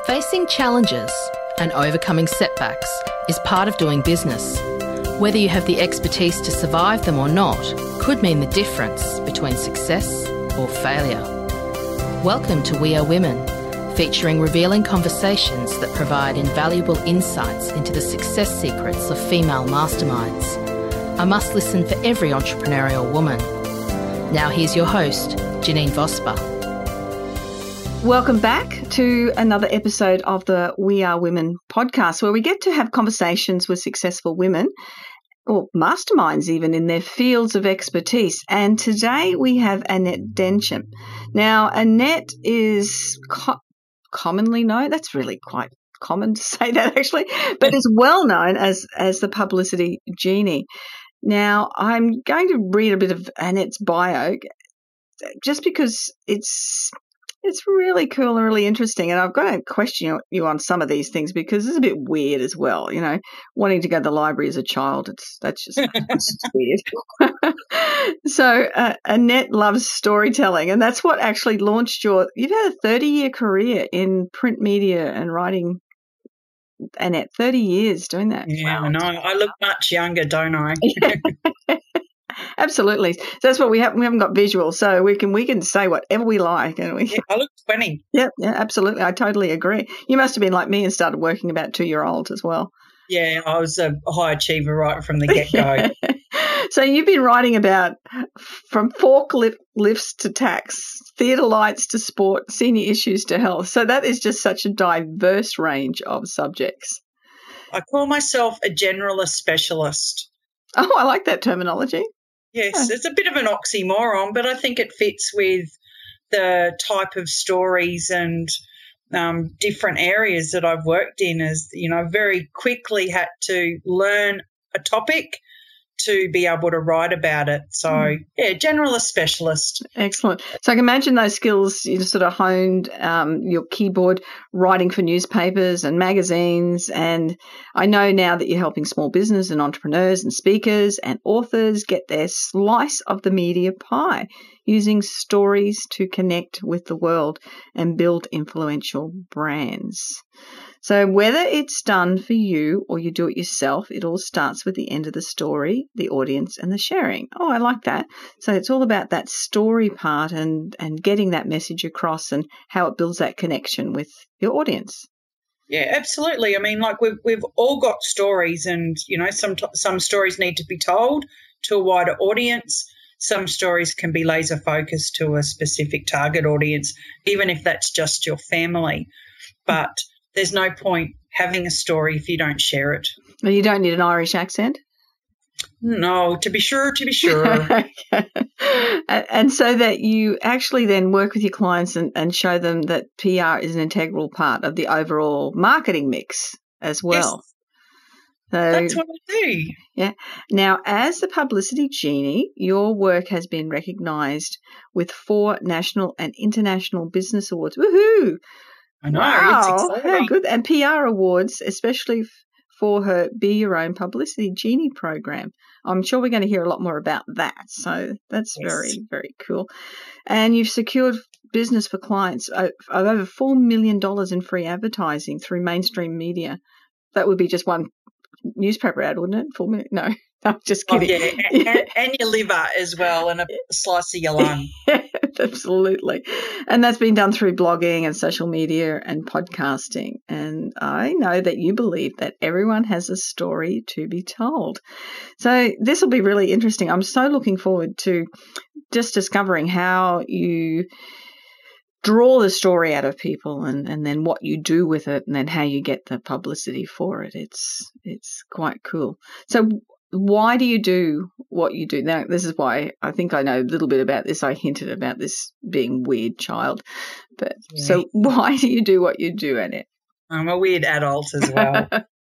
Facing challenges and overcoming setbacks is part of doing business. Whether you have the expertise to survive them or not could mean the difference between success or failure. Welcome to We Are Women, featuring revealing conversations that provide invaluable insights into the success secrets of female masterminds. A must listen for every entrepreneurial woman. Now here's your host, Janine Vosper. Welcome back to another episode of the We Are Women podcast, where we get to have conversations with successful women, or masterminds even, in their fields of expertise. And today we have Annette Densham. Now, Annette is commonly known, that's really quite common to say that actually, but is well known as the publicity genie. Now, I'm going to read a bit of Annette's bio just because it's really cool and really interesting, and I've got to question you on some of these things because it's a bit weird as well. You know, wanting to go to the library as a child, that's just weird. So Annette loves storytelling, and that's what actually launched you've had a 30-year career in print media and writing, Annette. 30 years doing that. Yeah, wow. I know. I look much younger, don't I? Absolutely. So that's what we haven't got visual, so we can say whatever we like. And I look 20. Yeah, absolutely. I totally agree. You must have been like me and started working about 2-year-olds as well. Yeah, I was a high achiever right from the get-go. So you've been writing about from forklifts to tax, theatre lights to sport, senior issues to health. So that is just such a diverse range of subjects. I call myself a generalist specialist. Oh, I like that terminology. Yes, it's a bit of an oxymoron, but I think it fits with the type of stories and different areas that I've worked in. As you know, very quickly had to learn a topic to be able to write about it. So, yeah, generalist specialist. Excellent. So I can imagine those skills you sort of honed, your keyboard writing for newspapers and magazines. And I know now that you're helping small business and entrepreneurs and speakers and authors get their slice of the media pie using stories to connect with the world and build influential brands. So whether it's done for you or you do it yourself, it all starts with the end of the story, the audience, and the sharing. Oh, I like that. So it's all about that story part and getting that message across and how it builds that connection with your audience. Yeah, absolutely. I mean, like we've all got stories, and you know, some stories need to be told to a wider audience. Some stories can be laser focused to a specific target audience, even if that's just your family. But there's no point having a story if you don't share it. Well, you don't need an Irish accent? No, to be sure. Okay. And so that you actually then work with your clients and show them that PR is an integral part of the overall marketing mix as well. Yes. So, that's what I do. Yeah. Now, as the publicity genie, your work has been recognised with 4 national and international business awards. Woohoo! I know. Wow, it's exciting. how good. And PR awards, especially for her Be Your Own Publicity Genie program. I'm sure we're going to hear a lot more about that. So that's very, very cool. And you've secured business for clients of over $4 million in free advertising through mainstream media. That would be just one newspaper ad, wouldn't it? $4 million? No, I'm just kidding. Oh, yeah. And your liver as well, and a slice of your lung. Absolutely. And that's been done through blogging and social media and podcasting. And I know that you believe that everyone has a story to be told. So this will be really interesting. I'm so looking forward to just discovering how you draw the story out of people and then what you do with it and then how you get the publicity for it. It's quite cool. So why do you do what you do? Now, this is why I think I know a little bit about this. I hinted about this being weird child. But So why do you do what you do, Annette? I'm a weird adult as well.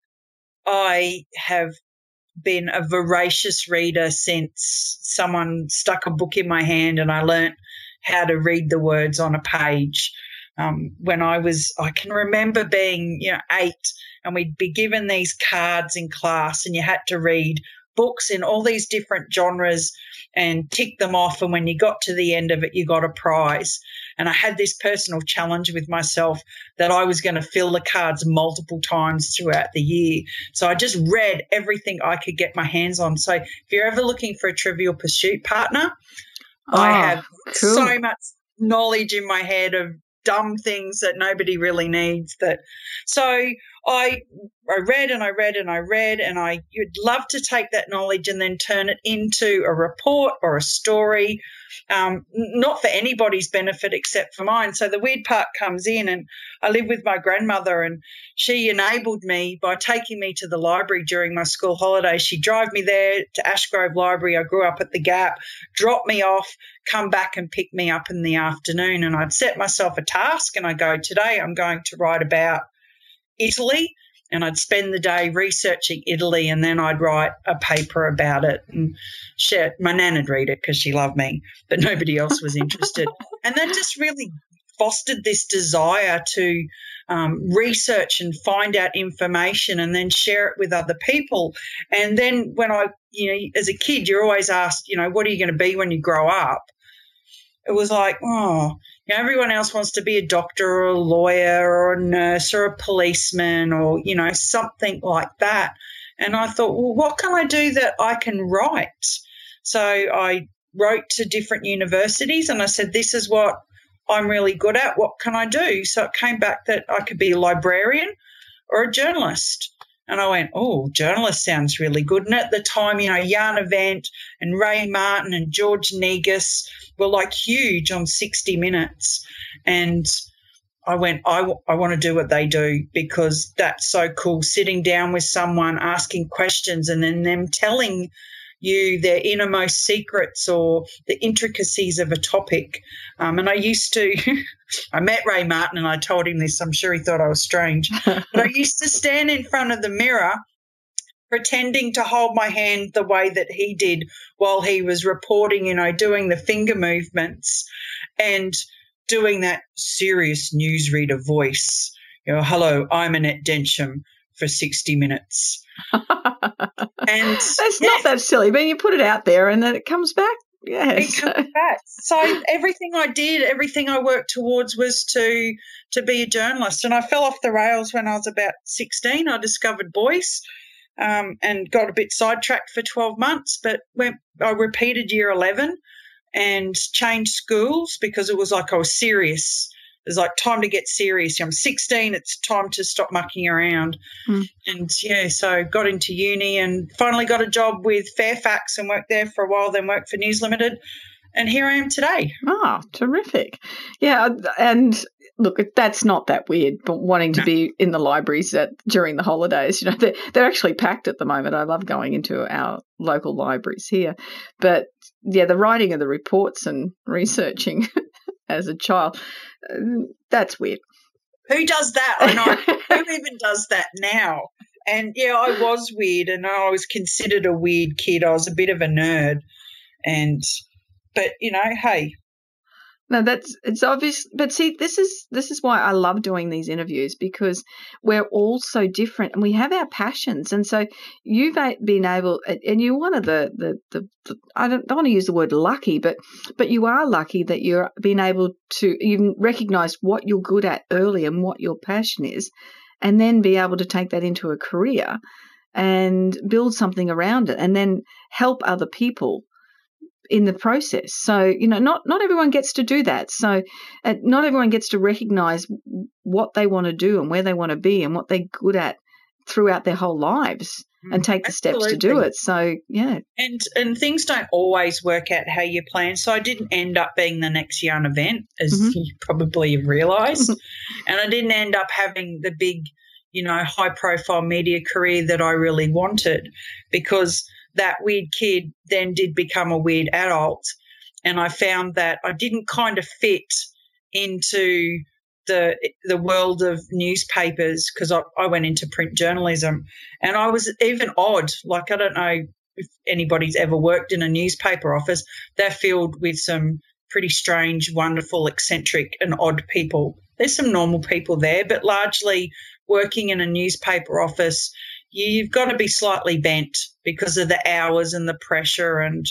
I have been a voracious reader since someone stuck a book in my hand and I learnt how to read the words on a page. When I can remember being, 8, and we'd be given these cards in class and you had to read books in all these different genres and tick them off. And when you got to the end of it, you got a prize. And I had this personal challenge with myself that I was going to fill the cards multiple times throughout the year. So I just read everything I could get my hands on. So if you're ever looking for a Trivial Pursuit partner, I have so much knowledge in my head of dumb things that nobody really needs. So I read and I read and I read, and you'd love to take that knowledge and then turn it into a report or a story, not for anybody's benefit except for mine. So the weird part comes in, and I live with my grandmother, and she enabled me by taking me to the library during my school holidays. She'd drive me there to Ashgrove Library. I grew up at the Gap, drop me off, come back and pick me up in the afternoon. And I'd set myself a task, and I go, today I'm going to write about Italy, and I'd spend the day researching Italy, and then I'd write a paper about it and share. My nan would read it because she loved me, but nobody else was interested. And that just really fostered this desire to research and find out information and then share it with other people. And then when as a kid, you're always asked, what are you going to be when you grow up? It was like, everyone else wants to be a doctor or a lawyer or a nurse or a policeman or, something like that. And I thought, well, what can I do that I can write? So I wrote to different universities and I said, this is what I'm really good at. What can I do? So it came back that I could be a librarian or a journalist. And I went, journalist sounds really good. And at the time, Jana Vent and Ray Martin and George Negus were like huge on 60 Minutes. And I went, I want to do what they do because that's so cool, sitting down with someone, asking questions, and then them telling you their innermost secrets or the intricacies of a topic. And I used to I met Ray Martin and I told him this. I'm sure he thought I was strange. But I used to stand in front of the mirror pretending to hold my hand the way that he did while he was reporting, doing the finger movements and doing that serious newsreader voice. Hello, I'm Annette Densham for 60 Minutes. And that's not that silly, but you put it out there and then it comes back. Yes. It comes back. So everything I did, everything I worked towards was to be a journalist. And I fell off the rails when I was about 16. I discovered Boyce and got a bit sidetracked for 12 months, but I repeated year 11 and changed schools because it was like I was serious. It was like time to get serious. I'm 16. It's time to stop mucking around. And, so got into uni and finally got a job with Fairfax and worked there for a while, then worked for News Limited. And here I am today. Oh, terrific. Yeah, and look, that's not that weird, but wanting to be in the libraries during the holidays. They're actually packed at the moment. I love going into our local libraries here. But, the writing of the reports and researching as a child, that's weird. Who does that? I know. Who even does that now? And, I was weird and I was considered a weird kid. I was a bit of a nerd. But, hey. No, it's obvious. But see, this is why I love doing these interviews, because we're all so different and we have our passions. And so you've been able, and you're one of the I don't want to use the word lucky, but you are lucky that you're being able to even recognise what you're good at early and what your passion is, and then be able to take that into a career and build something around it and then help other people in the process. So, not everyone gets to do that. So not everyone gets to recognise what they want to do and where they want to be and what they're good at throughout their whole lives and take the steps to do it. So, yeah. And things don't always work out how you plan. So I didn't end up being the next Jana Vent, as you probably have realised. And I didn't end up having the big, high-profile media career that I really wanted, because that weird kid then did become a weird adult, and I found that I didn't kind of fit into the world of newspapers because I went into print journalism, and I was even odd. Like, I don't know if anybody's ever worked in a newspaper office. They're filled with some pretty strange, wonderful, eccentric and odd people. There's some normal people there, but largely working in a newspaper office, you've got to be slightly bent because of the hours and the pressure, and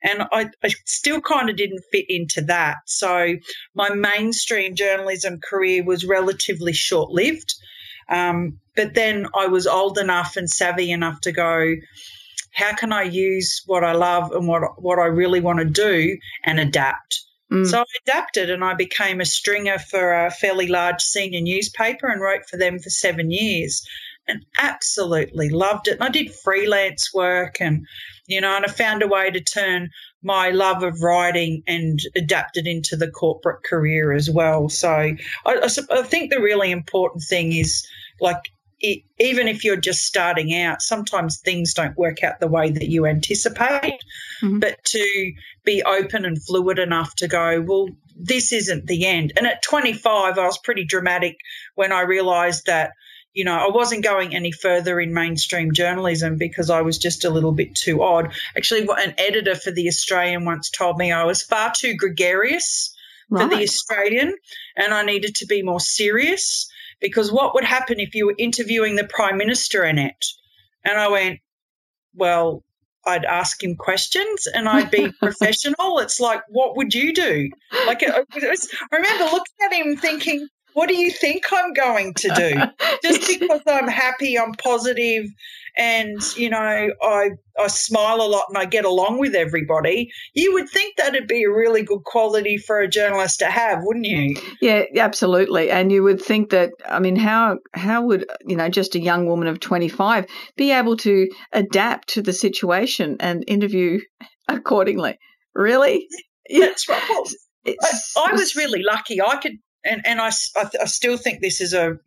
And I still kind of didn't fit into that. So my mainstream journalism career was relatively short-lived. But then I was old enough and savvy enough to go, how can I use what I love and what I really want to do and adapt? So I adapted and I became a stringer for a fairly large senior newspaper and wrote for them for 7 years and absolutely loved it. And I did freelance work and I found a way to turn my love of writing and adapt it into the corporate career as well. So I think the really important thing is, like, even if you're just starting out, sometimes things don't work out the way that you anticipate, but to be open and fluid enough to go, well, this isn't the end. And at 25, I was pretty dramatic when I realised that, I wasn't going any further in mainstream journalism because I was just a little bit too odd. Actually, an editor for The Australian once told me I was far too gregarious for The Australian and I needed to be more serious. Because what would happen if you were interviewing the Prime Minister, Annette? And I went, well, I'd ask him questions and I'd be professional. It's like, what would you do? Like, I remember looking at him thinking, what do you think I'm going to do? Just because I'm happy, I'm positive, and, I smile a lot and I get along with everybody, you would think that'd be a really good quality for a journalist to have, wouldn't you? Yeah, absolutely. And you would think that, how would, just a young woman of 25 be able to adapt to the situation and interview accordingly? Really? That's right. Well, I was really lucky. I could, and I still think this is a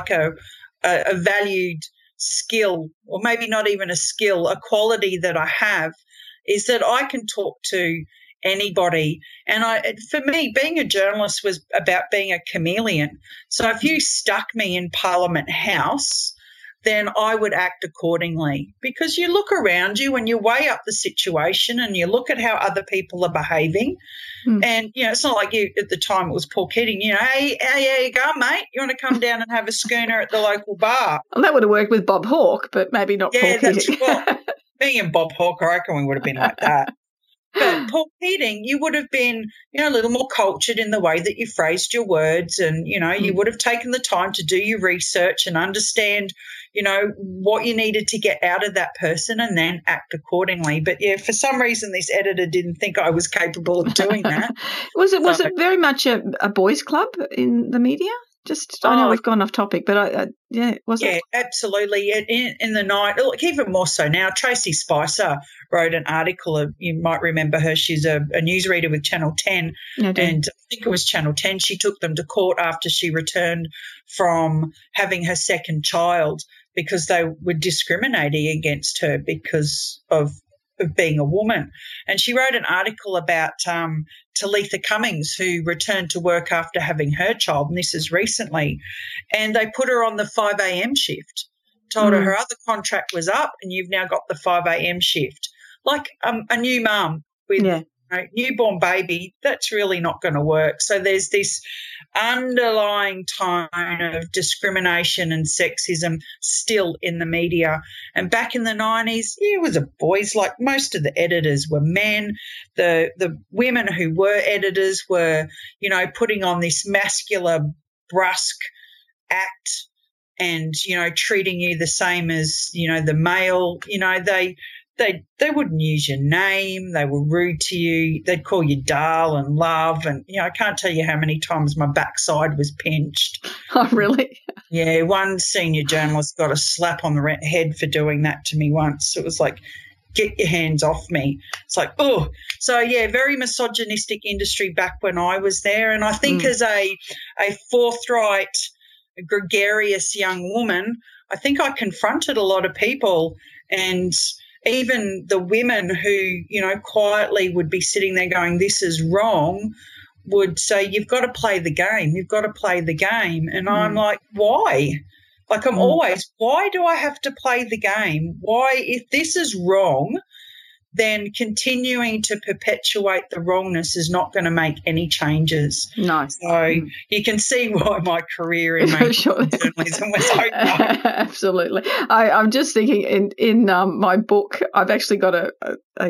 valued skill, or maybe not even a skill, a quality that I have, is that I can talk to anybody. And for me, being a journalist was about being a chameleon. So if you stuck me in Parliament House, then I would act accordingly, because you look around you and you weigh up the situation and you look at how other people are behaving. And, it's not like you, at the time it was Paul Keating, hey, how you going, mate? You want to come down and have a schooner at the local bar? Well, that would have worked with Bob Hawke, but maybe not Paul Keating. Me and Bob Hawke, I reckon we would have been like that. But Paul Keating, you would have been, a little more cultured in the way that you phrased your words, and, you would have taken the time to do your research and understand, what you needed to get out of that person and then act accordingly. But, yeah, for some reason this editor didn't think I was capable of doing that. Was it very much a boys' club in the media? I know we've gone off topic, but was it? Yeah, absolutely. In the night, look, even more so now, Tracy Spicer wrote an article. You might remember her. She's a newsreader with Channel 10, and I think it was Channel 10. She took them to court after she returned from having her second child because they were discriminating against her because of being a woman. And she wrote an article about Talitha Cummings, who returned to work after having her child, and this is recently, and they put her on the 5 a.m. shift, told her her other contract was up and you've now got the 5 a.m. shift. Like a new mum with a newborn baby, that's really not going to work. So there's this underlying tone of discrimination and sexism still in the media. And back in the 90s, it was a boys, like most of the editors were men. The women who were editors were, putting on this masculine, brusque act and, treating you the same as, the male. They wouldn't use your name. They were rude to you. They'd call you doll and love. And, I can't tell you how many times my backside was pinched. Oh, really? Yeah, one senior journalist got a slap on the head for doing that to me once. It was like, get your hands off me. It's like, oh. So, yeah, very misogynistic industry back when I was there. And I think as a forthright, gregarious young woman, I think I confronted a lot of people, and even the women who, quietly would be sitting there going, this is wrong, would say, you've got to play the game. You've got to play the game. And I'm like, why? Like I'm always, why do I have to play the game? Why, if this is wrong, then continuing to perpetuate the wrongness is not going to make any changes. No. So you can see why my career in journalism was over. Absolutely. I'm just thinking in my book, I've actually got a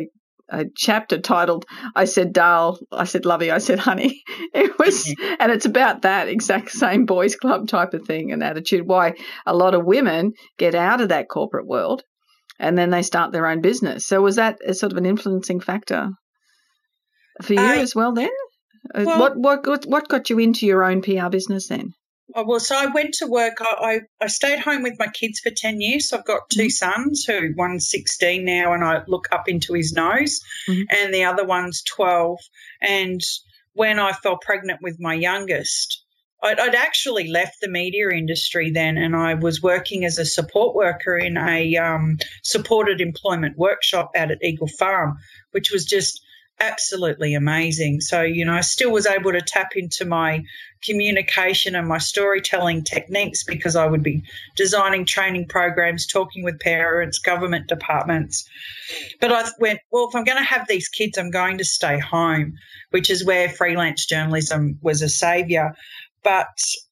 chapter titled, I said, Dale, I said, lovey, I said, honey. It was, and it's about that exact same boys club type of thing and attitude, why a lot of women get out of that corporate world and then they start their own business. So was that a sort of an influencing factor for you as well then? Well, what got you into your own PR business then? Well, so I went to work. I stayed home with my kids for 10 years. So I've got two sons, who one's 16 now and I look up into his nose, and the other one's 12. And when I fell pregnant with my youngest, I'd actually left the media industry then, and I was working as a support worker in a supported employment workshop out at Eagle Farm, which was just absolutely amazing. So, I still was able to tap into my communication and my storytelling techniques because I would be designing training programs, talking with parents, government departments. But I went, well, if I'm going to have these kids, I'm going to stay home, which is where freelance journalism was a saviour. But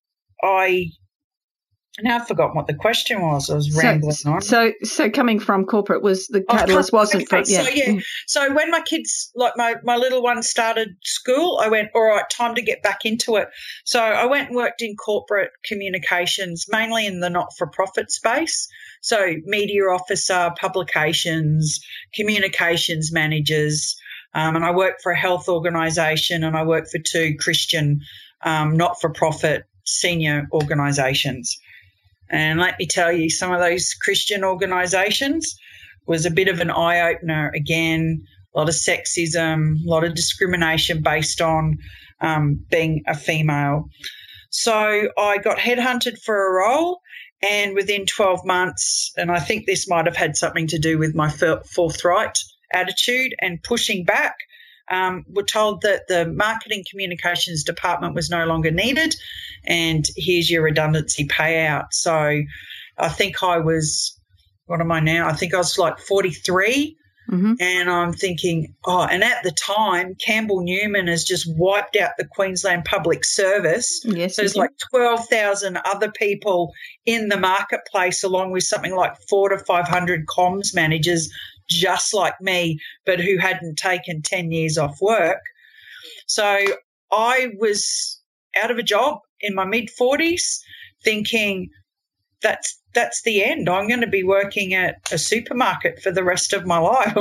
now I've forgotten what the question was. I was rambling on. So coming from corporate was the catalyst wasn't for, yeah. So when my kids, like my little one started school, I went, all right, time to get back into it. So I went and worked in corporate communications, mainly in the not-for-profit space. So media officer, publications, communications managers, and I worked for a health organisation and I worked for two Christian not-for-profit senior organisations. And let me tell you, some of those Christian organisations was a bit of an eye-opener again, a lot of sexism, a lot of discrimination based on being a female. So I got headhunted for a role, and within 12 months, and I think this might have had something to do with my forthright attitude and pushing back, we're told that the marketing communications department was no longer needed and here's your redundancy payout. So I think I was, what am I now? I think I was like 43 and I'm thinking, and at the time, Campbell Newman has just wiped out the Queensland Public Service. Yes, so there's like 12,000 other people in the marketplace along with something like 400 to 500 comms managers just like me, but who hadn't taken 10 years off work. So I was out of a job in my mid-40s thinking that's the end. I'm going to be working at a supermarket for the rest of my life. I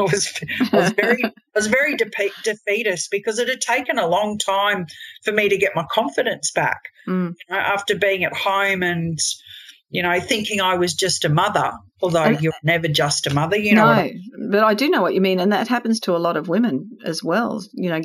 was very defeatist because it had taken a long time for me to get my confidence back after being at home and thinking I was just a mother, although you're never just a mother, No, but I do know what you mean, and that happens to a lot of women as well,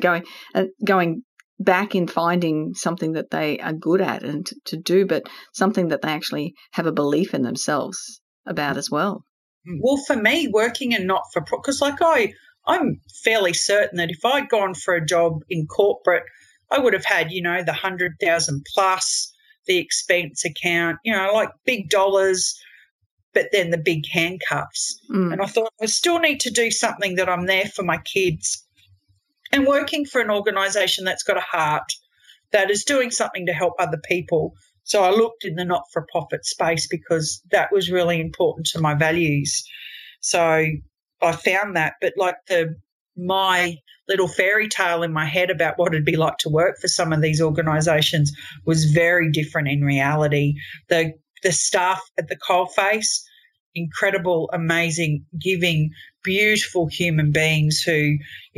going back in finding something that they are good at and to do, but something that they actually have a belief in themselves about as well. Well, for me, working in not-for-profit, because I'm fairly certain that if I'd gone for a job in corporate, I would have had, the 100,000 plus, the expense account, like big dollars, but then the big handcuffs. And I thought I still need to do something that I'm there for my kids and working for an organisation that's got a heart, that is doing something to help other people. So I looked in the not-for-profit space because that was really important to my values. So I found that, but like my little fairy tale in my head about what it'd be like to work for some of these organisations was very different in reality. The staff at the coalface, incredible, amazing, giving, beautiful human beings who,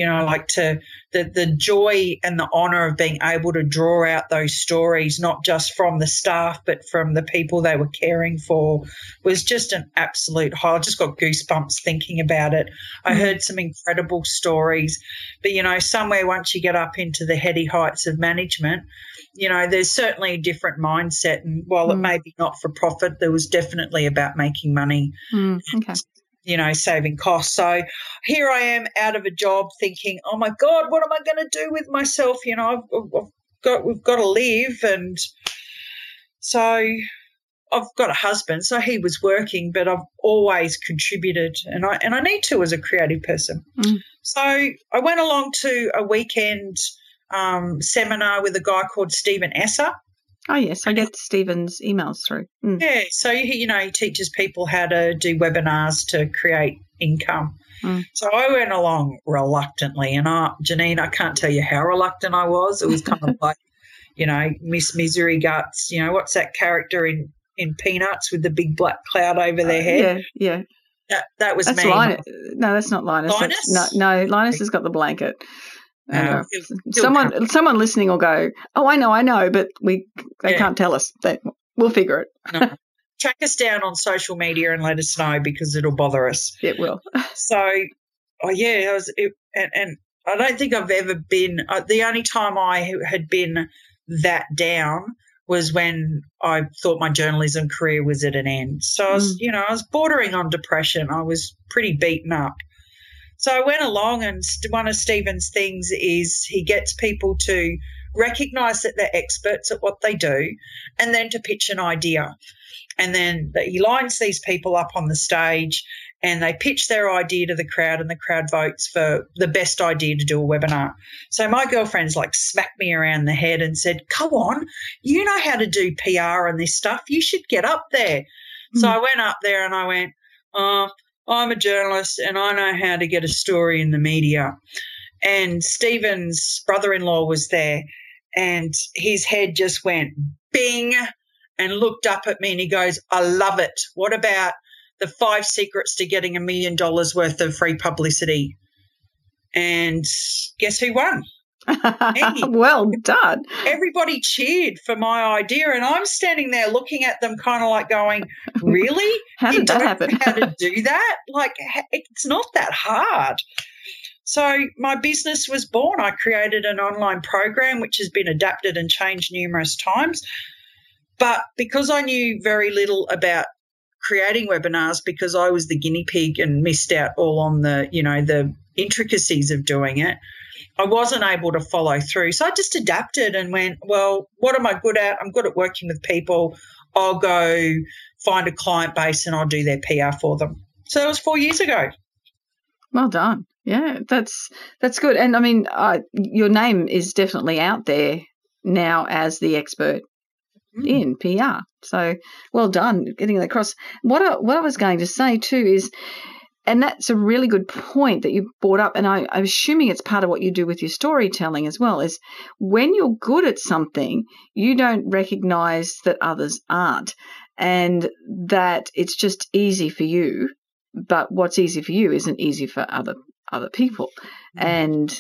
the joy and the honour of being able to draw out those stories, not just from the staff but from the people they were caring for, was just an absolute high. I just got goosebumps thinking about it. I heard some incredible stories, but, somewhere once you get up into the heady heights of management, there's certainly a different mindset. And while it may be not for profit, there was definitely about making money. Okay. Saving costs. So here I am out of a job thinking, oh, my God, what am I going to do with myself? We've got to live. And so I've got a husband, so he was working, but I've always contributed and I need to as a creative person. So I went along to a weekend seminar with a guy called Stephen Esser. Oh, yes, I get Stephen's emails through. Yeah, so, he teaches people how to do webinars to create income. So I went along reluctantly, and Janine, I can't tell you how reluctant I was. It was kind of like, Miss Misery Guts, what's that character in Peanuts with the big black cloud over their head? Yeah. That was that's me. No, that's not Linus. Linus? No, Linus has got the blanket. Someone listening will go, "Oh, I know," but they can't ttell us. We'll figure it. No. Track us down on social media and let us know, because it'll bother us. It will. So, and I don't think I've ever been. The only time I had been that down was when I thought my journalism career was at an end. So I was bordering on depression. I was pretty beaten up. So I went along, and one of Stephen's things is he gets people to recognise that they're experts at what they do, and then to pitch an idea. And then he lines these people up on the stage, and they pitch their idea to the crowd, and the crowd votes for the best idea to do a webinar. So my girlfriends smacked me around the head and said, "Come on, you know how to do PR and this stuff. You should get up there." So I went up there and I went, "I'm a journalist and I know how to get a story in the media." And Stephen's brother-in-law was there, and his head just went bing and looked up at me, and he goes, "I love it. What about the 5 secrets to getting $1 million worth of free publicity?" And guess who won? Well done. Everybody cheered for my idea, and I'm standing there looking at them kind of like going, "Really? How did that happen? How to do that? It's not that hard." So my business was born. I created an online program which has been adapted and changed numerous times. But because I knew very little about creating webinars, because I was the guinea pig and missed out all on the intricacies of doing it, I wasn't able to follow through. So I just adapted and went, well, what am I good at? I'm good at working with people. I'll go find a client base and I'll do their PR for them. So that was 4 years ago. Well done. Yeah, that's good. And, I mean, your name is definitely out there now as the expert in PR. So well done getting that across. What I was going to say too is, and that's a really good point that you brought up, and I'm assuming it's part of what you do with your storytelling as well, is when you're good at something, you don't recognise that others aren't, and that it's just easy for you, but what's easy for you isn't easy for other people. And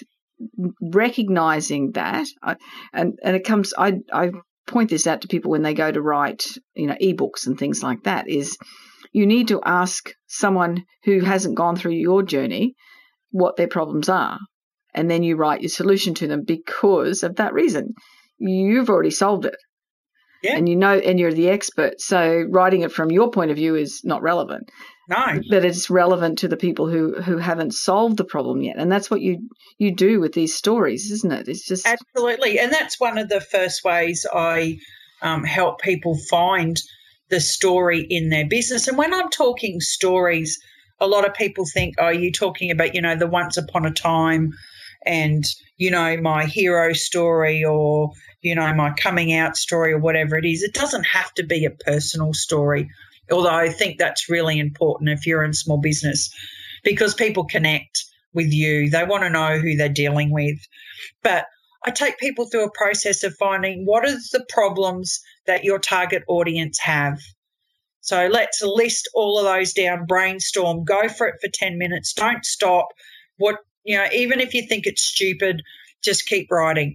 recognising that, and it comes, I point this out to people when they go to write, ebooks and things like that, is you need to ask someone who hasn't gone through your journey what their problems are, and then you write your solution to them because of that reason. You've already solved it. Yeah. And and you're the expert. So writing it from your point of view is not relevant. No. But it's relevant to the people who haven't solved the problem yet. And that's what you do with these stories, isn't it? It's just absolutely. And that's one of the first ways I help people find the story in their business. And when I'm talking stories, a lot of people think, oh, you're talking about, the once upon a time and, my hero story or, my coming out story or whatever it is. It doesn't have to be a personal story, although I think that's really important if you're in small business, because people connect with you. They want to know who they're dealing with. But I take people through a process of finding what are the problems that your target audience have. So let's list all of those down, brainstorm, go for it for 10 minutes. Don't stop. Even if you think it's stupid, just keep writing.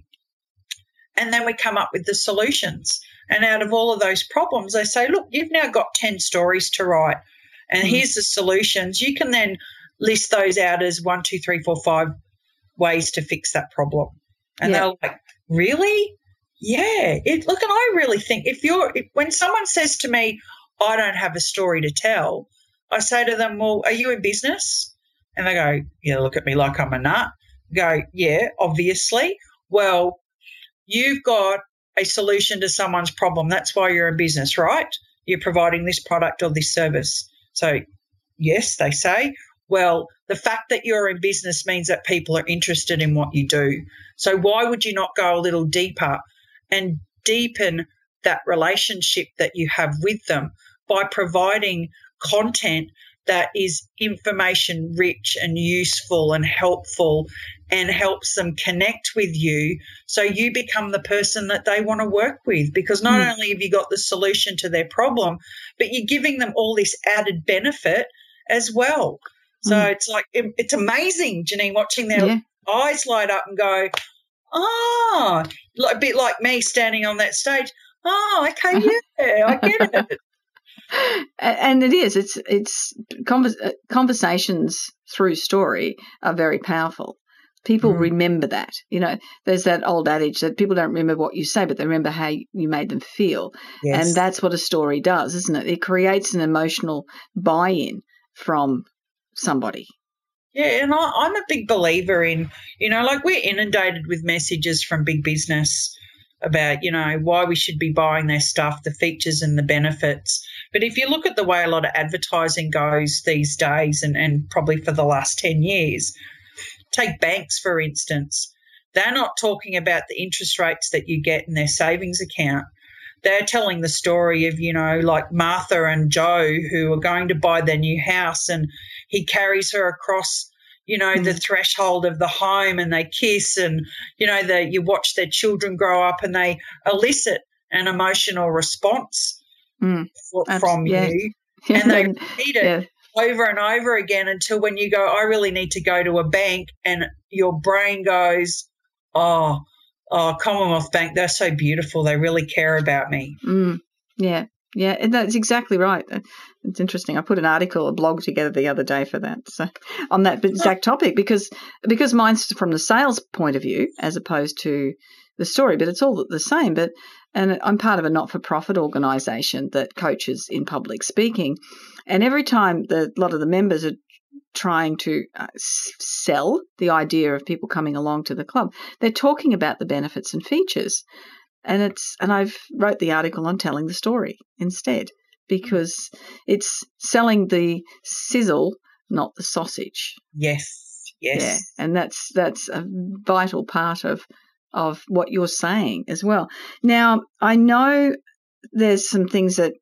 And then we come up with the solutions. And out of all of those problems, they say, look, you've now got 10 stories to write, and here's the solutions. You can then list those out as 1, 2, 3, 4, 5 ways to fix that problem. And they're like, really? Yeah. And I really think when someone says to me, I don't have a story to tell, I say to them, well, are you in business? And they go, look at me like I'm a nut. I go, yeah, obviously. Well, you've got a solution to someone's problem. That's why you're in business, right? You're providing this product or this service. So, yes, they say. Well, the fact that you're in business means that people are interested in what you do. So why would you not go a little deeper and deepen that relationship that you have with them by providing content that is information rich and useful and helpful and helps them connect with you, so you become the person that they want to work with, because not only have you got the solution to their problem, but you're giving them all this added benefit as well. So it's like, it's amazing, Janine, watching their eyes light up and go, oh, a bit like me standing on that stage. Oh, okay, yeah, I get it. And it is. It's conversations through story are very powerful. People remember that. You know, there's that old adage that people don't remember what you say, but they remember how you made them feel. Yes. And that's what a story does, isn't it? It creates an emotional buy-in from somebody. Yeah, and I'm a big believer in, you know, like we're inundated with messages from big business about, you know, why we should be buying their stuff, the features and the benefits. But if you look at the way a lot of advertising goes these days, and probably for the last 10 years, take banks, for instance. They're not talking about the interest rates that you get in their savings account. They're telling the story of, you know, like Martha and Joe, who are going to buy their new house, and he carries her across, you know, the threshold of the home, and they kiss, and, you know, you watch their children grow up, and they elicit an emotional response from you. Yeah. And they repeat it over and over again until when you go, I really need to go to a bank, and your brain goes, oh, Commonwealth Bank, they're so beautiful. They really care about me. Yeah, and that's exactly right. It's interesting. I put a blog together the other day for that, so on that exact topic, because mine's from the sales point of view as opposed to the story, but it's all the same. And I'm part of a not-for-profit organisation that coaches in public speaking, and every time a lot of the members are trying to sell the idea of people coming along to the club, they're talking about the benefits and features, and I've wrote the article on telling the story instead, because it's selling the sizzle, not the sausage. Yes. Yeah, and that's a vital part of what you're saying as well. Now, I know there's some things that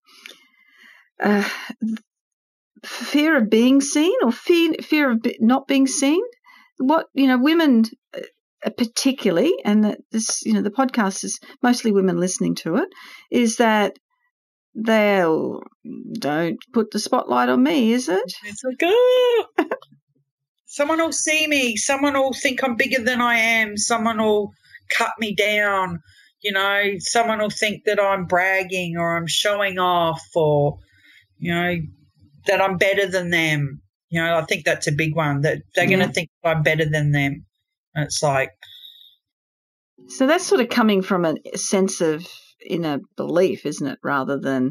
fear of being seen, or fear of not being seen. What, you know, women particularly, and that this, you know, the podcast is mostly women listening to it, is that they'll don't put the spotlight on me, is it? It's like, oh, someone will see me, someone will think I'm bigger than I am, someone will cut me down, you know, someone will think that I'm bragging or I'm showing off, or, you know, that I'm better than them. You know, I think that's a big one, that they're going to think I'm better than them. And it's like. So that's sort of coming from a sense of inner belief, isn't it, rather than.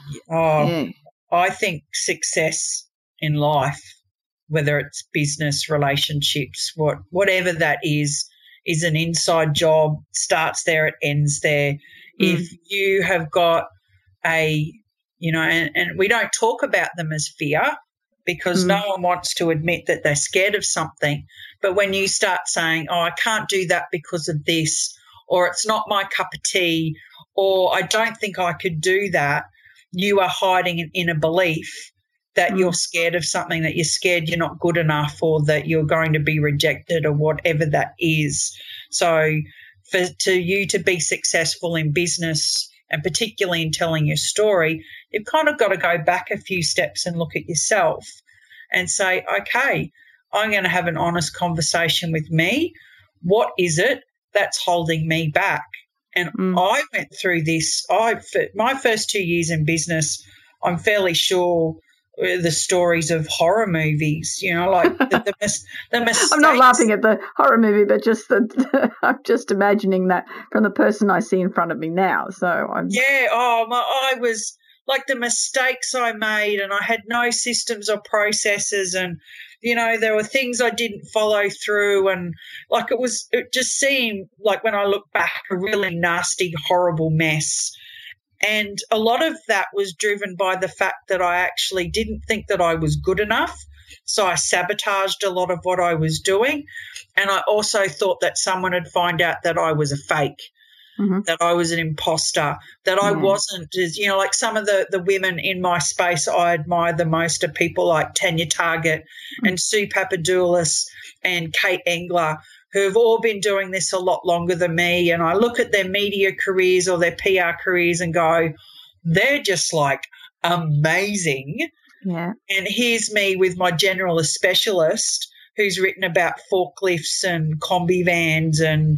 I think success in life, whether it's business, relationships, whatever that is an inside job, starts there, it ends there. If you have got you know, and we don't talk about them as fear, because no one wants to admit that they're scared of something. But when you start saying, oh, I can't do that because of this, or it's not my cup of tea, or I don't think I could do that, you are hiding an inner belief that you're scared of something, that you're scared you're not good enough, or that you're going to be rejected, or whatever that is. So to you to be successful in business, and particularly in telling your story, you've kind of got to go back a few steps and look at yourself and say, okay, I'm going to have an honest conversation with me. What is it that's holding me back? And I went through this. My first 2 years in business, I'm fairly sure the stories of horror movies, you know, like the mistakes. I'm not laughing at the horror movie, but just I'm just imagining that from the person I see in front of me now. So I was like, the mistakes I made, and I had no systems or processes, and, you know, there were things I didn't follow through, and like it just seemed like, when I look back, a really nasty, horrible mess. And a lot of that was driven by the fact that I actually didn't think that I was good enough. So I sabotaged a lot of what I was doing. And I also thought that someone would find out that I was a fake. that I was an imposter, that I wasn't as, like some of the women in my space I admire the most are people like Tanya Target and Sue Papadoulis and Kate Engler, who have all been doing this a lot longer than me. And I look at their media careers or their PR careers and go, they're just like amazing. Yeah. And here's me with my generalist specialist who's written about forklifts and combi vans and,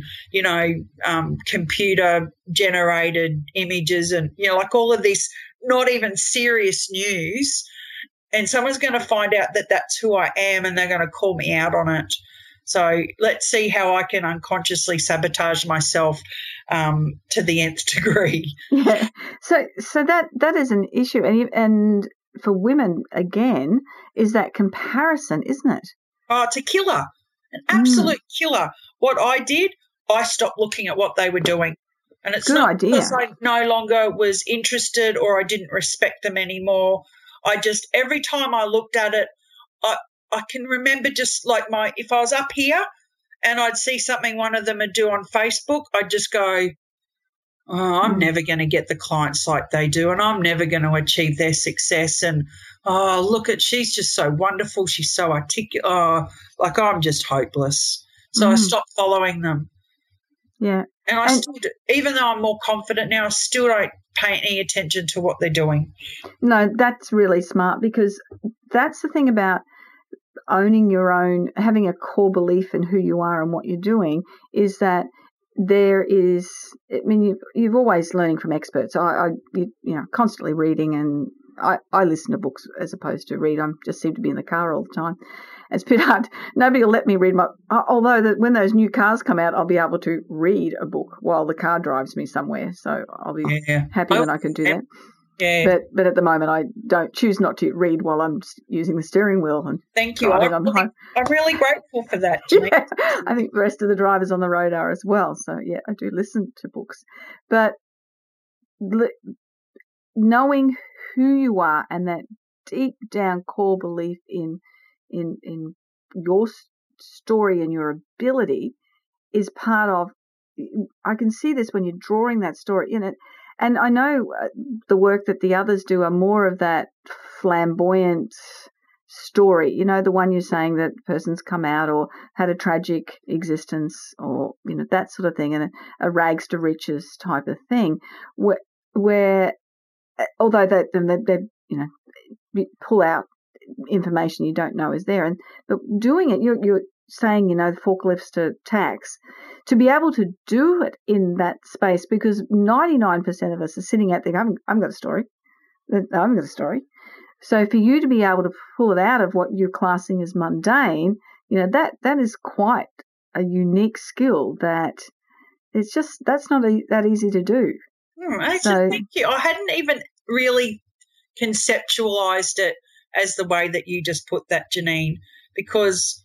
computer-generated images and, like all of this not even serious news. And someone's going to find out that that's who I am and they're going to call me out on it. So let's see how I can unconsciously sabotage myself to the nth degree. Yeah. So that is an issue. And for women, again, is that comparison, isn't it? Oh, it's a killer, an absolute killer. What I did, I stopped looking at what they were doing. And it's not because I no longer was interested or I didn't respect them anymore. I just, every time I looked at it, I can remember just like if I was up here and I'd see something one of them would do on Facebook, I'd just go, oh, I'm never going to get the clients like they do and I'm never going to achieve their success. And, oh, look she's just so wonderful. She's so articulate. Oh, like I'm just hopeless. So I stopped following them. Yeah. And still do, even though I'm more confident now, I still don't pay any attention to what they're doing. No, that's really smart because that's the thing about owning your own, having a core belief in who you are and what you're doing is that there is, I mean, you've always learning from experts. Constantly reading and I listen to books as opposed to read. I just seem to be in the car all the time. It's a bit hard. Nobody will let me read although when those new cars come out, I'll be able to read a book while the car drives me somewhere. So I'll be happy when I can do that. Yeah. But at the moment, I choose not to read while I'm using the steering wheel. And thank you. I'm really grateful for that, Janine. Yeah, I think the rest of the drivers on the road are as well. So, yeah, I do listen to books. But knowing who you are and that deep down core belief in your story and your ability is part of, I can see this when you're drawing that story in it. And I know the work that the others do are more of that flamboyant story, the one you're saying that person's come out or had a tragic existence or, that sort of thing, and a rags to riches type of thing, where although they pull out information you don't know is there. But doing it, you're saying, forklifts to tax, to be able to do it in that space, because 99% of us are sitting out there, I haven't got a story. I haven't got a story. So for you to be able to pull it out of what you're classing as mundane, that is quite a unique skill that that's not that easy to do. Thank you. I hadn't even really conceptualized it as the way that you just put that, Janine, because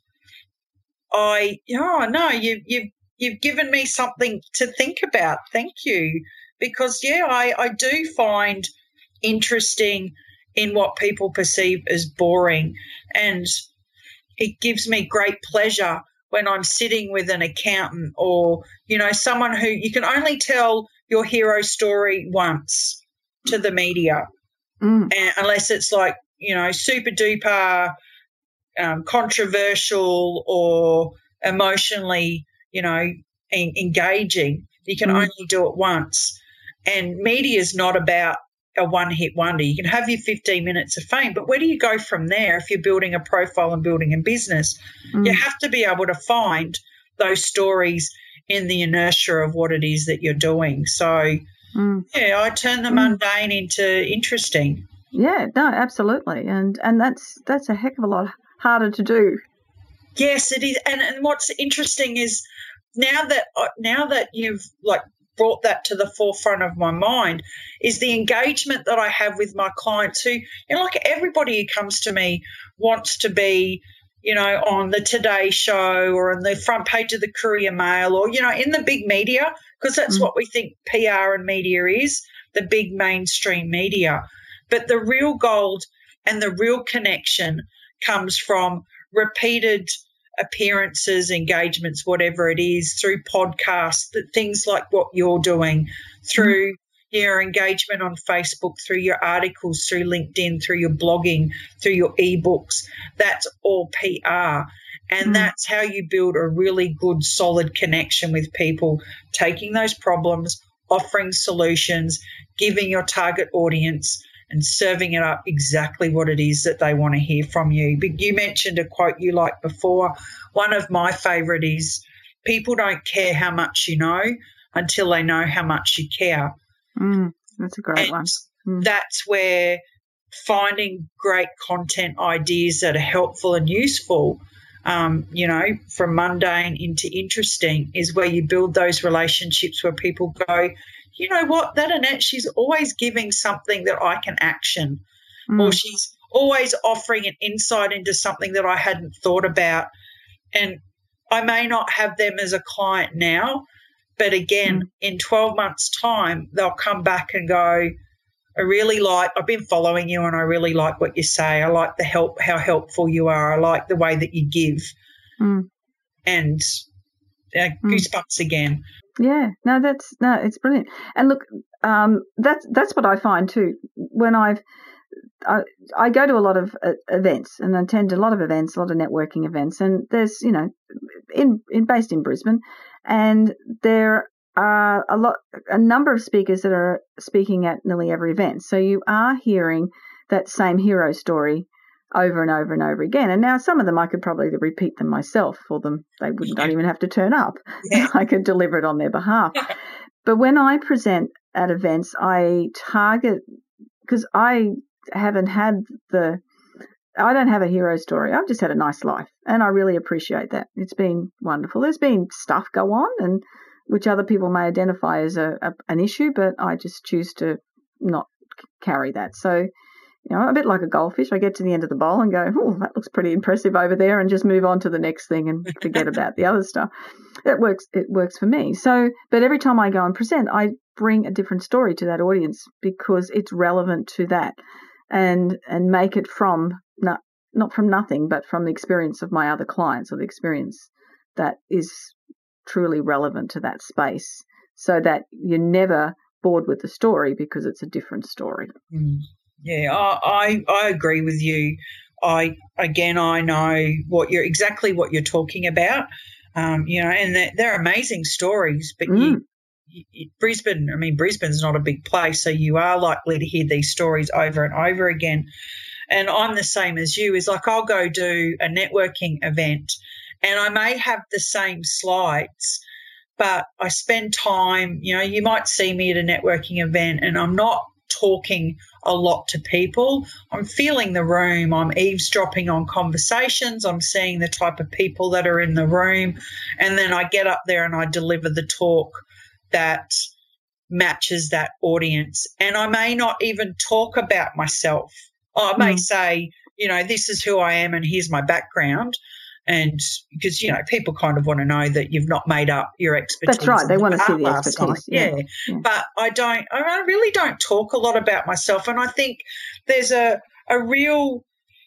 you've given me something to think about. Thank you. Because, I do find interesting in what people perceive as boring, and it gives me great pleasure when I'm sitting with an accountant or, someone who you can only tell your hero story once to the media, and unless it's like, super duper controversial or emotionally, engaging. You can only do it once. And media is not about a one-hit wonder. You can have your 15 minutes of fame, but where do you go from there if you're building a profile and building a business? You have to be able to find those stories in the inertia of what it is that you're doing. So, I turn the mundane into interesting. Yeah, no, absolutely. And that's a heck of a lot harder to do. Yes, it is. And what's interesting is now that you've brought that to the forefront of my mind is the engagement that I have with my clients who, everybody who comes to me wants to be, on the Today Show or on the front page of the Courier Mail or, in the big media, because that's what we think PR and media is, the big mainstream media. But the real gold and the real connection comes from repeated appearances, engagements, whatever it is, through podcasts, things like what you're doing, through your engagement on Facebook, through your articles, through LinkedIn, through your blogging, through your ebooks. That's all PR. And that's how you build a really good, solid connection with people, taking those problems, offering solutions, giving your target audience and serving it up exactly what it is that they want to hear from you. But you mentioned a quote you liked before. One of my favourite is, people don't care how much you know until they know how much you care. That's a great one. That's where finding great content ideas that are helpful and useful, from mundane into interesting, is where you build those relationships where people go, you know what, that Annette, she's always giving something that I can action, or she's always offering an insight into something that I hadn't thought about. And I may not have them as a client now, but again, in 12 months' time, they'll come back and go, I've been following you and I really like what you say. I like how helpful you are. I like the way that you give. And goosebumps again. Yeah, it's brilliant. And look, that's what I find too. When I go to a lot of events and attend a lot of events, a lot of networking events, and there's, based in Brisbane, and there are a number of speakers that are speaking at nearly every event. So you are hearing that same hero story over and over and over again. And now some of them I could probably repeat them myself for them. They don't even have to turn up. Yeah. I could deliver it on their behalf. But when I present at events, I target, because I don't have a hero story. I've just had a nice life, and I really appreciate that. It's been wonderful. There's been stuff go on, and which other people may identify as an issue, but I just choose to not carry that. So, a bit like a goldfish, I get to the end of the bowl and go, oh, that looks pretty impressive over there, and just move on to the next thing and forget about the other stuff. It works for me. So, but every time I go and present, I bring a different story to that audience because it's relevant to that, and make it from not from nothing, but from the experience of my other clients, or the experience that is truly relevant to that space, so that you're never bored with the story because it's a different story. Yeah, I agree with you. I know exactly what you're talking about. And they're amazing stories, but Brisbane's not a big place, so you are likely to hear these stories over and over again. And I'm the same as you. Is like, I'll go do a networking event and I may have the same slides, but I spend time, you might see me at a networking event and I'm not talking a lot to people. I'm feeling the room. I'm eavesdropping on conversations. I'm seeing the type of people that are in the room. And then I get up there and I deliver the talk that matches that audience. And I may not even talk about myself. I may say, this is who I am and here's my background. And because, people kind of want to know that you've not made up your expertise. That's right. They want to see the expertise. Yeah. But I really don't talk a lot about myself. And I think there's a real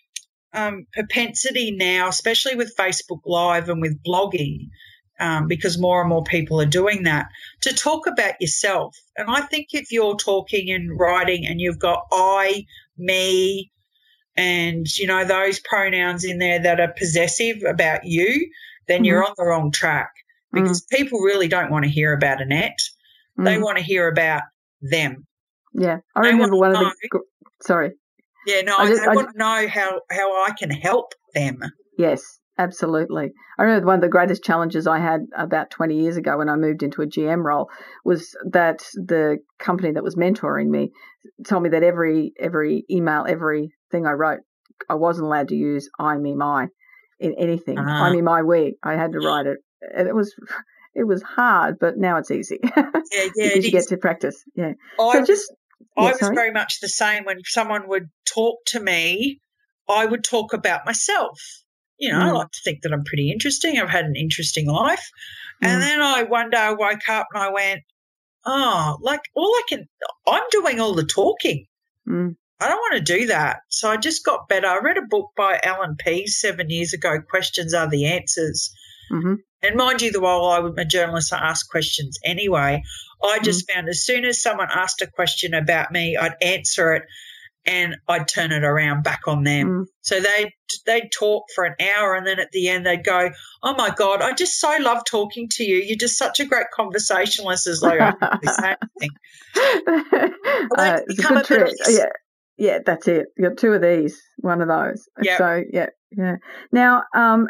propensity now, especially with Facebook Live and with blogging, because more and more people are doing that, to talk about yourself. And I think if you're talking and writing and you've got I, me, and, those pronouns in there that are possessive about you, then you're on the wrong track, because people really don't want to hear about Annette. They want to hear about them. Yeah. I remember one of the – sorry. Yeah, no, I want to know how I can help them. Yes, absolutely. I remember one of the greatest challenges I had about 20 years ago when I moved into a GM role was that the company that was mentoring me told me that every email, everything I wrote, I wasn't allowed to use I, me, my in anything. I, me, my, we. I had to write it. And it was hard, but now it's easy. Yeah, because you get to practice. Yeah. I was very much the same. When someone would talk to me, I would talk about myself. I like to think that I'm pretty interesting. I've had an interesting life. And then one day I woke up and I went, I'm doing all the talking. I don't want to do that. So I just got better. I read a book by Alan Pease 7 years ago, Questions Are the Answers. Mm-hmm. And mind you, while I'm a journalist, I ask questions anyway. I just found as soon as someone asked a question about me, I'd answer it and I'd turn it around back on them. So they'd talk for an hour, and then at the end they'd go, "Oh my God, I just so love talking to you. You're just such a great conversationalist." As like, I don't really say anything. It's a good trick. Yeah, that's it. You got two of these, one of those. Yep. So yeah. Now,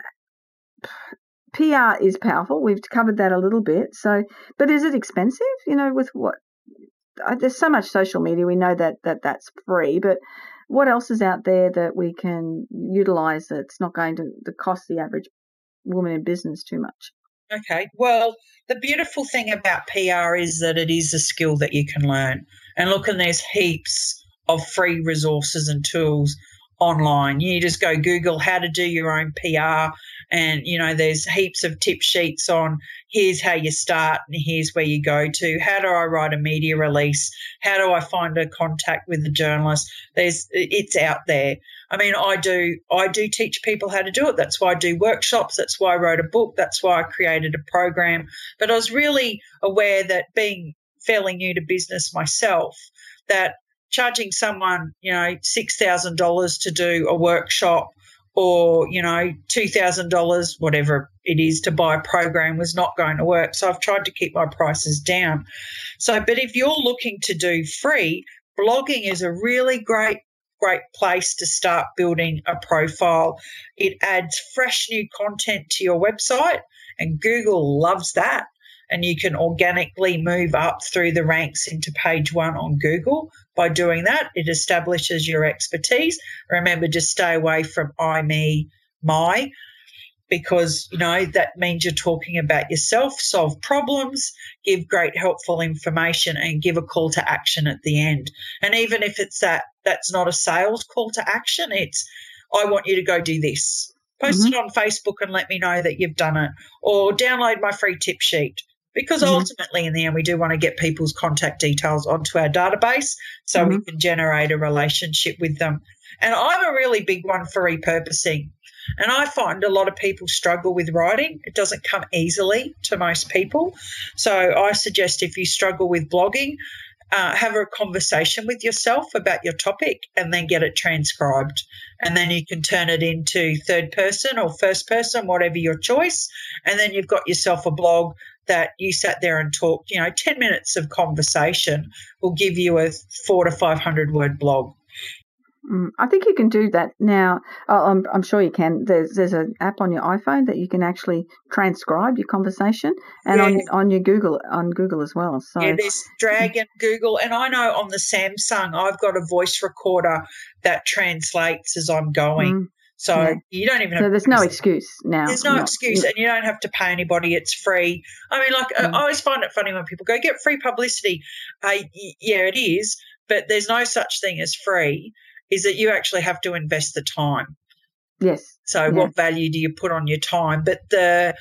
PR is powerful. We've covered that a little bit. So, but is it expensive? With what? There's so much social media. We know that that's free, but what else is out there that we can utilise that's not going to cost the average woman in business too much? Okay. Well, the beautiful thing about PR is that it is a skill that you can learn. And look, and there's heaps of free resources and tools online. You just go Google how to do your own PR, and, there's heaps of tip sheets on here's how you start and here's where you go to. How do I write a media release? How do I find a contact with the journalist? It's out there. I mean, I do teach people how to do it. That's why I do workshops. That's why I wrote a book. That's why I created a program. But I was really aware that, being fairly new to business myself, that charging someone, $6,000 to do a workshop, or, $2,000, whatever it is, to buy a program was not going to work. So I've tried to keep my prices down. But if you're looking to do free, blogging is a really great place to start building a profile. It adds fresh new content to your website, and Google loves that. And you can organically move up through the ranks into page 1 on Google. By doing that, it establishes your expertise. Remember, just stay away from I, me, my, because, that means you're talking about yourself, solve problems, give great helpful information, and give a call to action at the end. And even if it's that's not a sales call to action, it's, I want you to go do this. Post it on Facebook and let me know that you've done it, or download my free tip sheet. Because ultimately, in the end, we do want to get people's contact details onto our database so we can generate a relationship with them. And I'm a really big one for repurposing. And I find a lot of people struggle with writing. It doesn't come easily to most people. So I suggest, if you struggle with blogging, have a conversation with yourself about your topic and then get it transcribed. And then you can turn it into third person or first person, whatever your choice. And then you've got yourself a blog that you sat there and talked. 10 minutes of conversation will give you a 400 to 500 word blog. I think you can do that now. I'm sure you can. There's an app on your iPhone that you can actually transcribe your conversation, and on your Google as well. So there's Dragon, Google, and I know on the Samsung I've got a voice recorder that translates as I'm going. So you don't even have. So there's no excuse now. There's no excuse, and you don't have to pay anybody. It's free. I mean, I always find it funny when people go, get free publicity. Yeah, it is, but there's no such thing as free. Is that you actually have to invest the time. Yes. So what value do you put on your time? But the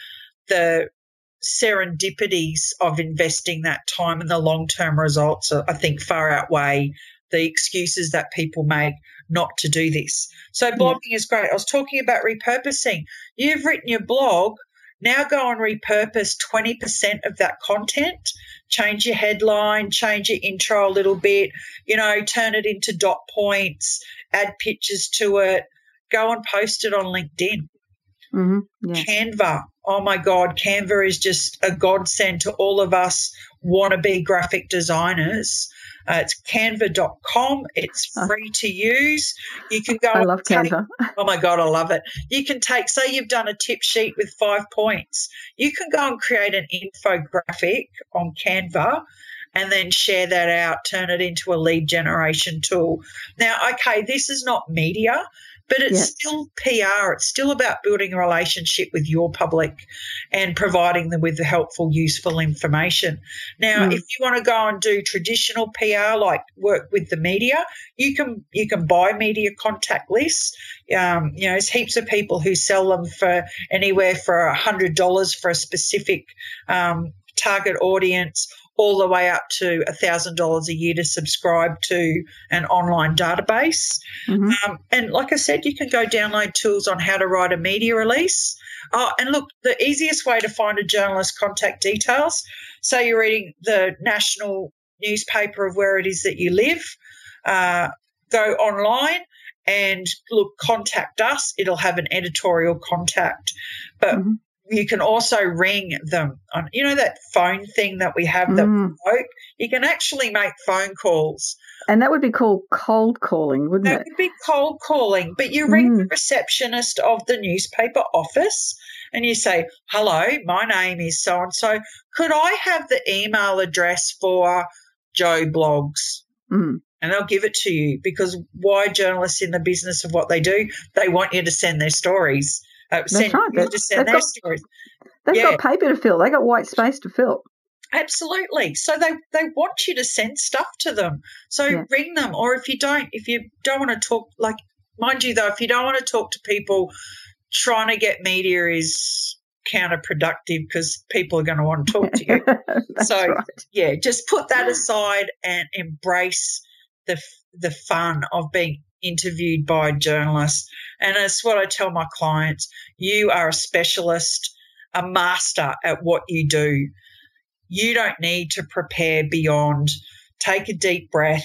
serendipities of investing that time and the long-term results, I think, far outweigh the excuses that people make not to do this. So blogging is great. I was talking about repurposing. You've written your blog. Now go and repurpose 20% of that content, change your headline, change your intro a little bit, turn it into dot points, add pictures to it, go and post it on LinkedIn. Canva. Oh, my God, Canva is just a godsend to all of us wannabe graphic designers. It's canva.com. It's free to use. You can go. I love Canva. Oh, my God, I love it. You can say you've done a tip sheet with 5 points. You can go and create an infographic on Canva and then share that out, turn it into a lead generation tool. Now, okay, this is not media, but it's still PR. It's still about building a relationship with your public and providing them with the helpful, useful information. Now, if you want to go and do traditional PR, like work with the media, you can buy media contact lists. There's heaps of people who sell them for anywhere for $100 for a specific target audience, all the way up to $1,000 a year to subscribe to an online database. And like I said, you can go download tools on how to write a media release. And look, the easiest way to find a journalist's contact details, say you're reading the national newspaper of where it is that you live, go online and look, contact us. It'll have an editorial contact. But you can also ring them on, you know, that phone thing that we have that we vote. You can actually make phone calls. And that would be called cold calling, wouldn't it? That would be cold calling. But you ring the receptionist of the newspaper office and you say, hello, my name is so-and-so. Could I have the email address for Joe Blogs? And they'll give it to you, because why journalists in the business of what they do? They want you to send their stories. Send their stories. They've got paper to fill. They've got white space to fill. Absolutely. So they want you to send stuff to them. So ring them. Or if you don't want to talk, like, mind you though, if you don't want to talk to people, trying to get media is counterproductive because people are going to want to talk to you. So right. Just put that aside and embrace the fun of being interviewed by journalists. And it's what I tell my clients: you are a specialist, a master at what you do. You don't need to prepare beyond. Take a deep breath,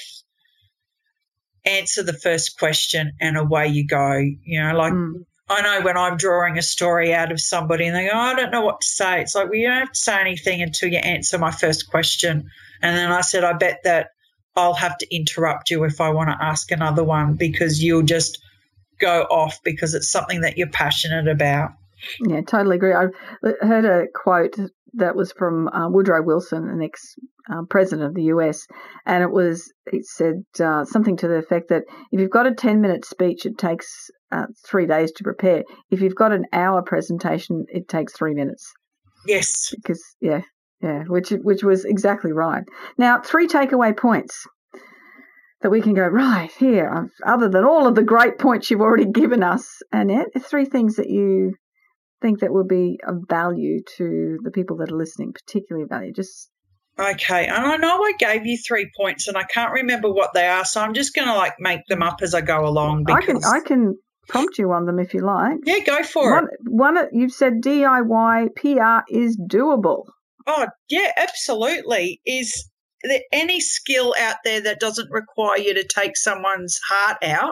answer the first question, and away you go. You know, like I know when I'm drawing a story out of somebody and they go, I don't know what to say. It's like, well, you don't have to say anything until you answer my first question. And then I said, I bet that I'll have to interrupt you if I want to ask another one, because you'll just go off because it's something that you're passionate about. Yeah, totally agree. I heard a quote that was from Woodrow Wilson, an ex-president of the US, and it said something to the effect that if you've got a 10-minute speech, it takes 3 days to prepare. If you've got an hour presentation, it takes 3 minutes. Yes. Because, which was exactly right. Now, 3 takeaway points that we can go, right, here, other than all of the great points you've already given us, Annette, 3 things that you think that will be of value to the people that are listening, particularly value. Okay, and I know I gave you 3 points and I can't remember what they are, so I'm just going to make them up as I go along. Because I can prompt you on them if you like. Yeah, go for it. One, you've said DIY PR is doable. Oh, yeah, absolutely. Is there any skill out there that doesn't require you to take someone's heart out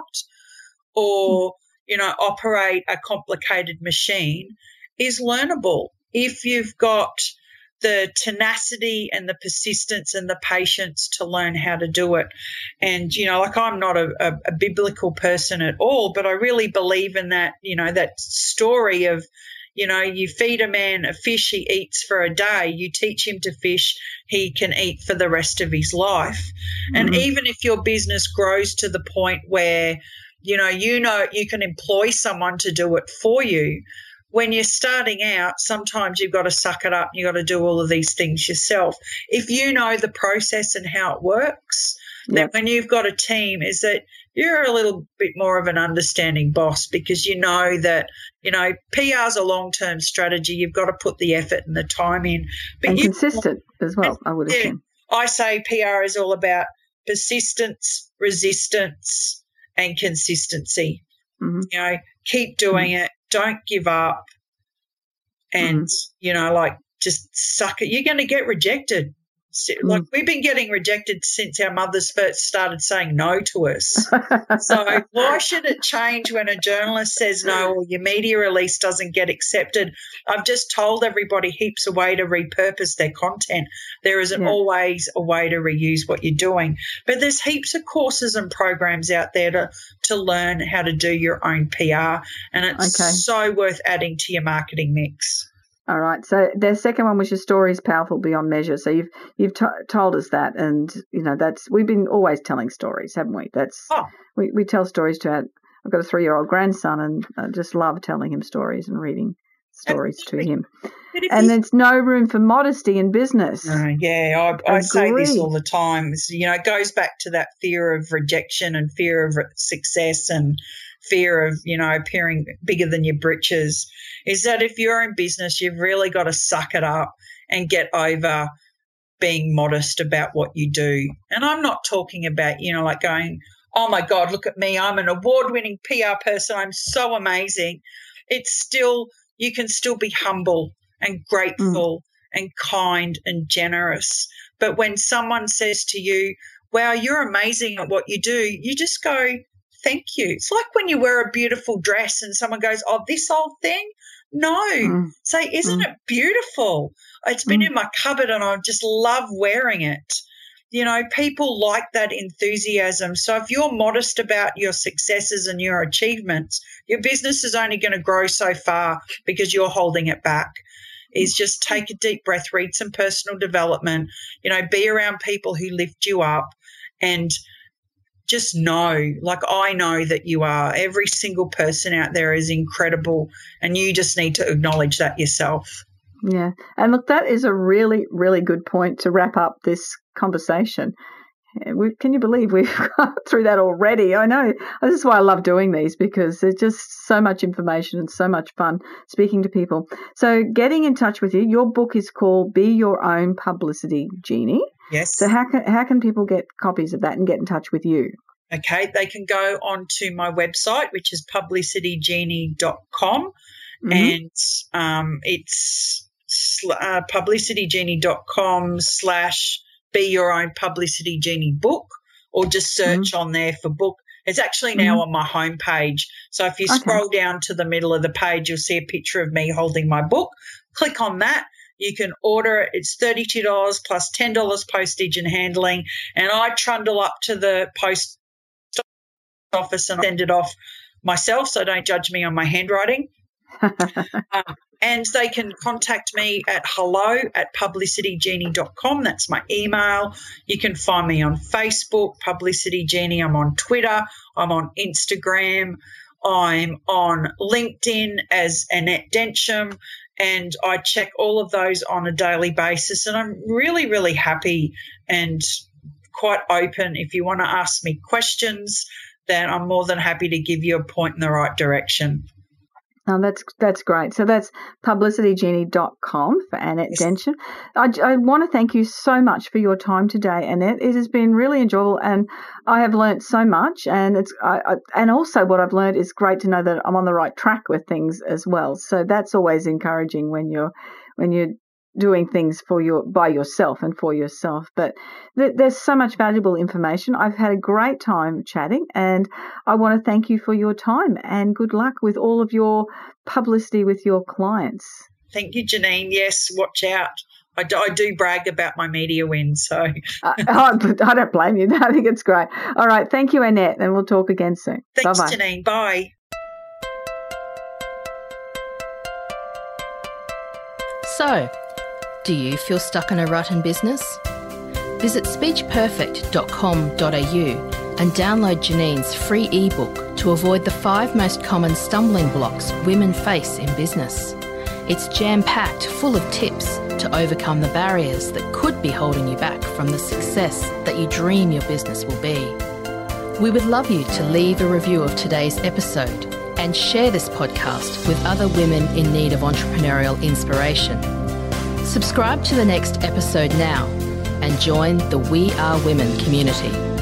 or, operate a complicated machine is learnable if you've got the tenacity and the persistence and the patience to learn how to do it. And, I'm not a biblical person at all, but I really believe in that, that story of, you feed a man a fish, he eats for a day. You teach him to fish, he can eat for the rest of his life. And even if your business grows to the point where, you can employ someone to do it for you, when you're starting out, sometimes you've got to suck it up and you've got to do all of these things yourself. If you know the process and how it works, then when you've got a team, is that you're a little bit more of an understanding boss, because you know that, PR is a long-term strategy. You've got to put the effort and the time in. And consistent as well, I would assume. I say PR is all about persistence, resistance, and consistency. Keep doing it. Don't give up. And, just suck it. You're going to get rejected. Like, we've been getting rejected since our mothers first started saying no to us. So why should it change when a journalist says no or your media release doesn't get accepted? I've just told everybody heaps of way to repurpose their content. There isn't always a way to reuse what you're doing. But there's heaps of courses and programs out there to learn how to do your own PR, and it's so worth adding to your marketing mix. All right. So the second one was your story is powerful beyond measure. So you've told us that, and we've been always telling stories, haven't we? We tell stories to I've got a 3-year-old grandson, and I just love telling him stories and reading stories to him. And there's no room for modesty in business. I say this all the time. It goes back to that fear of rejection and fear of success and fear of, appearing bigger than your britches, is that if you're in business, you've really got to suck it up and get over being modest about what you do. And I'm not talking about, like going, oh, my God, look at me. I'm an award-winning PR person. I'm so amazing. It's still, you can still be humble and grateful and kind and generous. But when someone says to you, wow, you're amazing at what you do, you just go, thank you. It's like when you wear a beautiful dress and someone goes, oh, this old thing? No. Say, isn't it beautiful? It's been in my cupboard and I just love wearing it. People like that enthusiasm. So if you're modest about your successes and your achievements, your business is only going to grow so far because you're holding it back. Is just take a deep breath, read some personal development, be around people who lift you up, and just know, like I know that you are. Every single person out there is incredible, and you just need to acknowledge that yourself. Yeah. And look, that is a really, really good point to wrap up this conversation. Can you believe we've gone through that already? I know. This is why I love doing these, because there's just so much information and so much fun speaking to people. So getting in touch with you, your book is called Be Your Own Publicity Genie. Yes. So how can people get copies of that and get in touch with you? Okay, they can go onto my website, which is publicitygenie.com, and it's publicitygenie.com/Be Your Own Publicity Genie book, or just search on there for book. It's actually now on my homepage. So if you scroll down to the middle of the page, you'll see a picture of me holding my book. Click on that. You can order it. It's $32 plus $10 postage and handling. And I trundle up to the post office and send it off myself, so don't judge me on my handwriting. And they can contact me at hello@publicitygenie.com. That's my email. You can find me on Facebook, Publicity Genie. I'm on Twitter. I'm on Instagram. I'm on LinkedIn as Annette Densham, and I check all of those on a daily basis. And I'm really, really happy and quite open. If you want to ask me questions, then I'm more than happy to give you a point in the right direction. Oh, that's great. So that's publicitygenie.com for Annette Densham. I want to thank you so much for your time today, Annette. It has been really enjoyable, and I have learnt so much. And and also what I've learned is great to know that I'm on the right track with things as well. So that's always encouraging when you're doing things by yourself and for yourself. But there's so much valuable information. I've had a great time chatting, and I want to thank you for your time, and good luck with all of your publicity with your clients. Thank you, Janine. Yes, watch out. I do brag about my media wins. So I don't blame you. I think it's great. All right. Thank you, Annette, and we'll talk again soon. Thanks, Bye-bye. Janine. Bye. So, do you feel stuck in a rut in business? Visit speechperfect.com.au and download Janine's free ebook to avoid the 5 most common stumbling blocks women face in business. It's jam-packed full of tips to overcome the barriers that could be holding you back from the success that you dream your business will be. We would love you to leave a review of today's episode and share this podcast with other women in need of entrepreneurial inspiration. Subscribe to the next episode now and join the We Are Women community.